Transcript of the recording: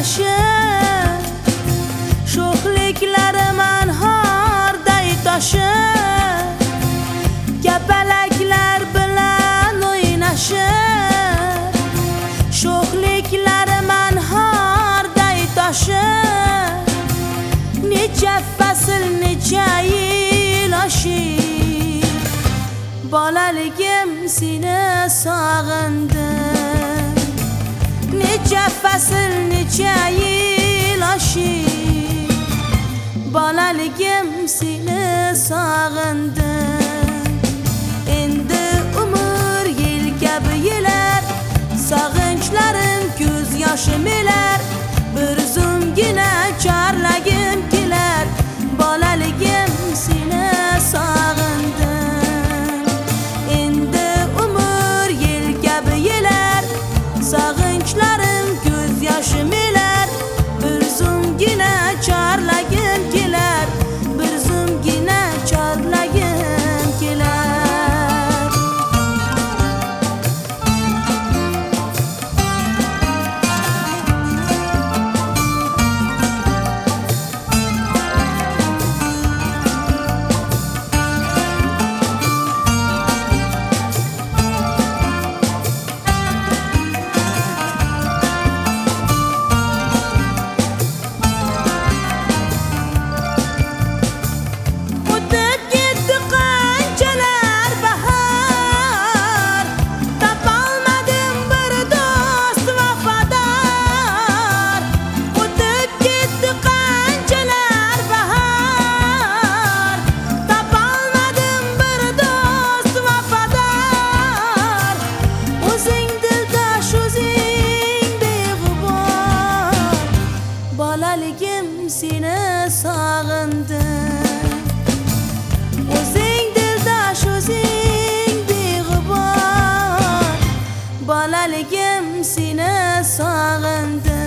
o'ynashib, sho'xliklari manhorday toshib, kapalaklar bilan o'ynashib, sho'xliklari manhorday toshib, necha fasl necha yil oshib, bolaligim seni sog'indim. Necha fasl necha yil oshib, bolaligim seni sog'indim. Endi umr yil kabi yelar, sog'inchlarim ko'z yoshim elar, bir zumgina chorlagim kelar, bolaligim seni sog'indim. Endi umr yil kabi yelar, sog'inchlarim ko'z yoshim elar, bir zumgina chorlagim kelar, bir zumgina chorlagim kelar. Bolaligim seni sog'indim. O'zing dildosh, o'zing beg'ubor, bolaligim seni sog'indim.